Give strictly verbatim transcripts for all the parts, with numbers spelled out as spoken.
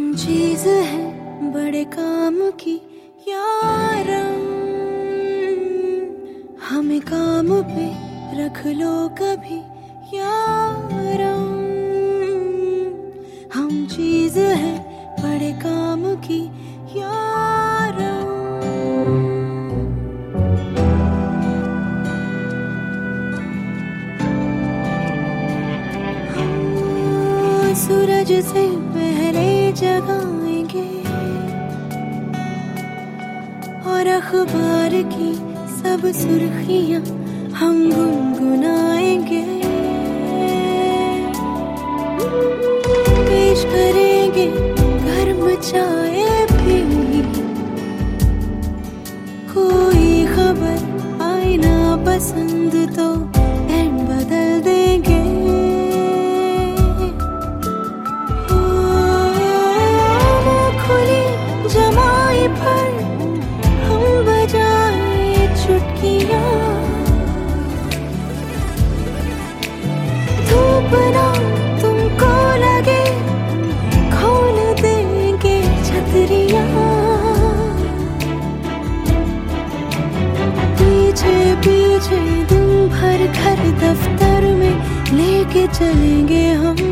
चीज है बड़े काम की यारम, हमें काम पे रख लो कभी यारम। हम चीज है बड़े काम की यारम। हम सूरज से पहले जगाएंगे और अखबार की सब सुर्खियां हम गुनगुनाएंगे। पेश करेंगे गर्म चाय भी, कोई खबर आए ना पसंद तो एंड बदल देंगे। खुली जमाई पर हम बजाए चुटकियां, धूप ना तुमको लगे खोल देंगे छतरियां। पीछे पीछे दिन भर घर दफ्तर में लेके चलेंगे हम।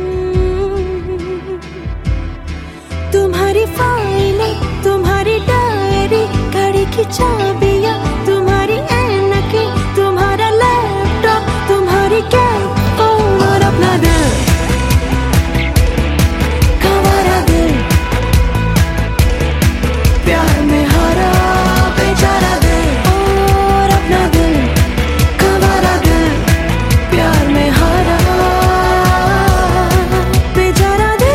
तुम्हारी फाइलें, तुम्हारी डायरी, गाड़ी की चाबियां, तुम्हारी ऐनकें, तुम्हारा लैपटॉप, तुम्हारी कैब, फोन और अपना दिल, गंवारा दिल, प्यार में हारा बेचारा दिल, और अपना दिल, गंवारा दिल, प्यार में हारा बेचारा दिल।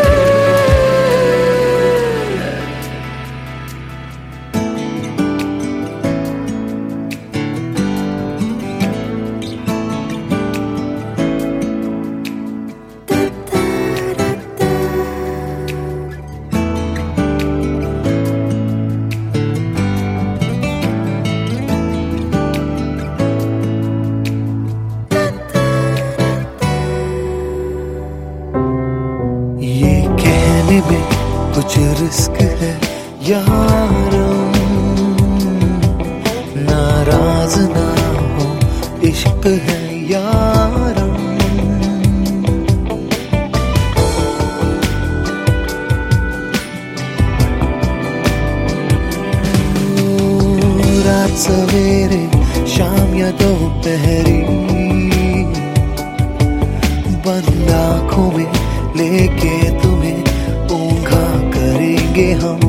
में कुछ रिस्क है यारम, नाराज ना हो इश्क है यारम। रात सवेरे शाम या दोपहरी बंद आँखों में लेके तुम्हें ऊँघा करेंगे हम।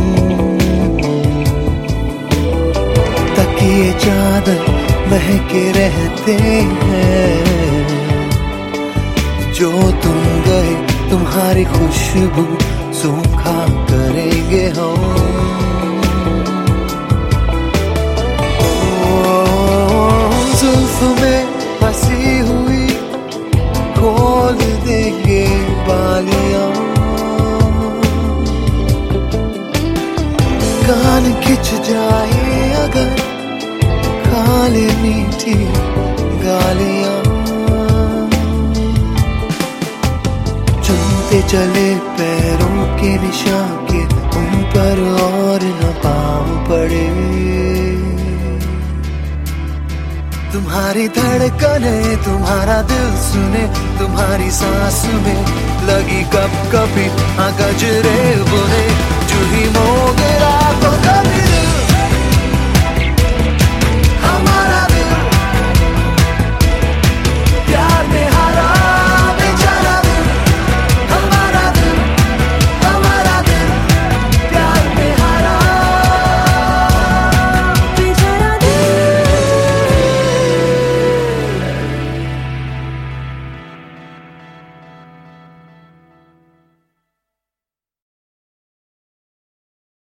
तकिए चादर महके रहते हैं, जो तुम गए तुम्हारी खुशबू सूखा करेंगे हम। जुल्फ में हंसी हुई खोल देंगे बालियां, कान खिंच जाए अगर काले मीठी गालियां। चलते चले पैरों के निशान के उन पर और न पाँव पड़े। तुम्हारी धड़कने तुम्हारा दिल सुने, तुम्हारी सांस में लगी कब कभी हाँ गजरे बुने। जूही मोगरा तो कभी